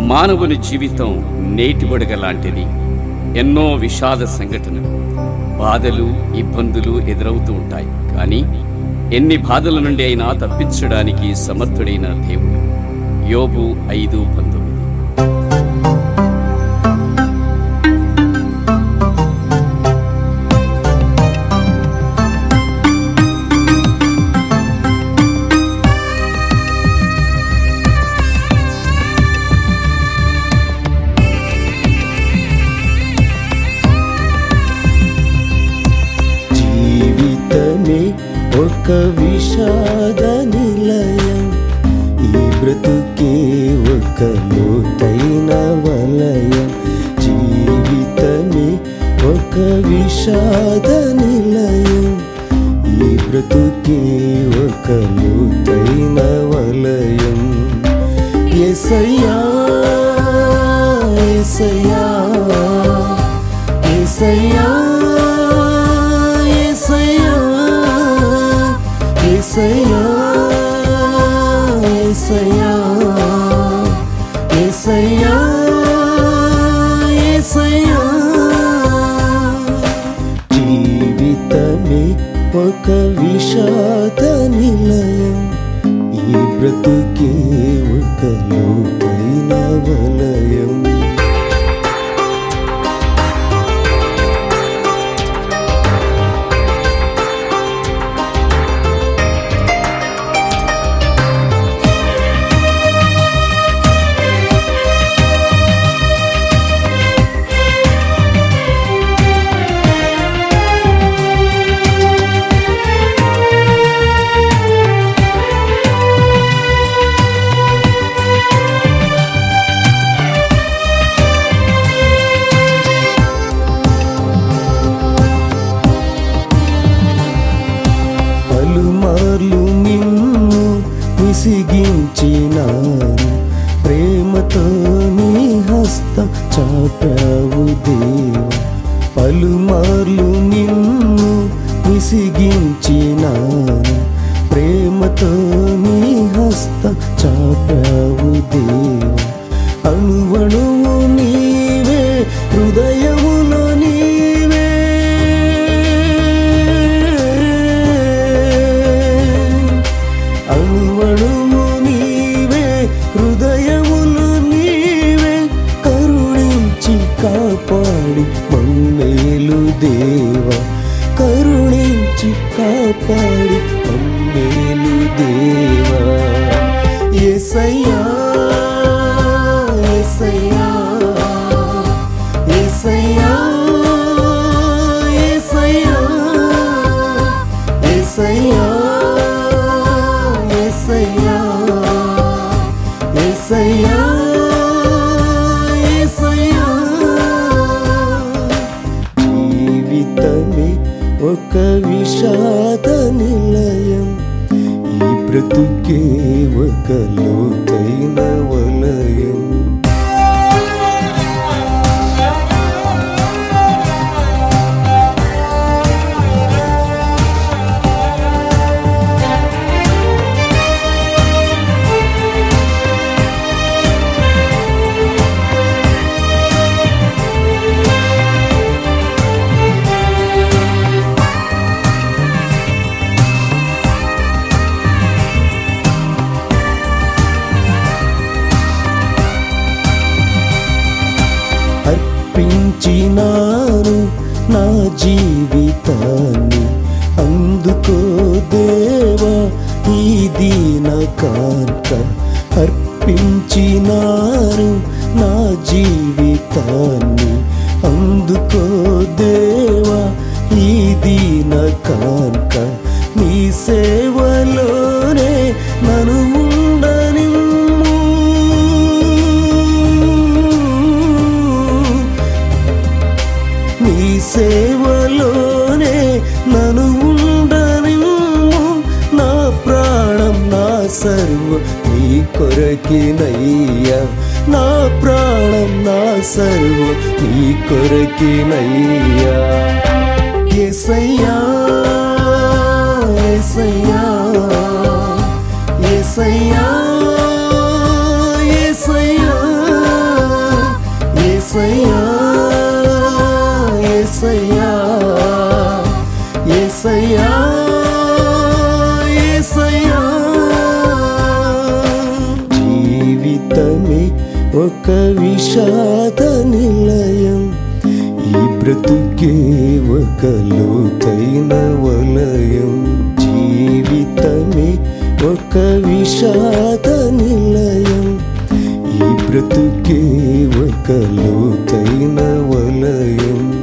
మానవుని జీవితం నేటి బుడగ లాంటిది. ఎన్నో విషాద సంఘటనలు, బాధలు, ఇబ్బందులు ఎదురవుతూ ఉంటాయి. కానీ ఎన్ని బాధల నుండి అయినా తప్పించడానికి సమర్థుడైన దేవుడు. యోబు 5:19. ఒక విషాద నిలయం, ఈ బ్రతుకే ఒక లోతైన వలయం. జీవితమే ఒక విషాద నిలయం, ఈ బ్రతుకే ఒక లోతైన వలయం. యేసయ్యా యేసయ్యా యేసయ్యా యేసయ్యా యేసయ్యా యేసయ్యా యేసయ్యా. జీవితమే ఒక విషాద నిలయం, ఈ బ్రతుకే ఒక లోతైన వలయం. పలుమార్లు నిన్ను విసిగించినాను, ప్రేమతో నీ హస్తం చాపావు దేవా. పలుమార్లు నిన్ను విసిగించినాను, ప్రేమతో నీ హస్తం చాపావు దేవా. అణువణువు నీవే, హృదయములో నీవే, అణువణువు నీవే, హృదయములు నీవే. కరుణించి కాపాడి మమ్మేలు దేవా, కరుణించి కాపాడి మమ్మేలు దేవా. యేసయ్యా యేసయ్యా యేసయ్యా యేసయ్యా యేసయ్యా యేసయ్యా యేసయ్యా యేసయ్యా. జీవితమే ఒక విషాద నిలయం, ఈ బ్రతుకే ఒక లోతైన వలయం. అర్పించినాను నా జీవితాన్ని, అందుకో దేవా ఈ దీన కాంత. అర్పించినాను నా జీవితాన్ని, అందుకో దేవా ఈ దీన కాంత. నీ సేవలోనే నన్ను ఉండనిమ్ము, నీ సేవలోనే నన్ను ఉండనిమ్ము. నా ప్రాణం నా సర్వం నీ కొరకినయ్యా, నా ప్రాణం నా సర్వం నీ కొరకినయ్యా. యేసయ్యా యేసయ్యా యేసయ్యా యేసయ్యా ఒక విషాద నిలయం. ఈ బ్రతుకే ఒక లోతైన వలయం. జీవితమే ఒక విషాద నిలయం. ఈ బ్రతుకే ఒక లోతైన వలయం.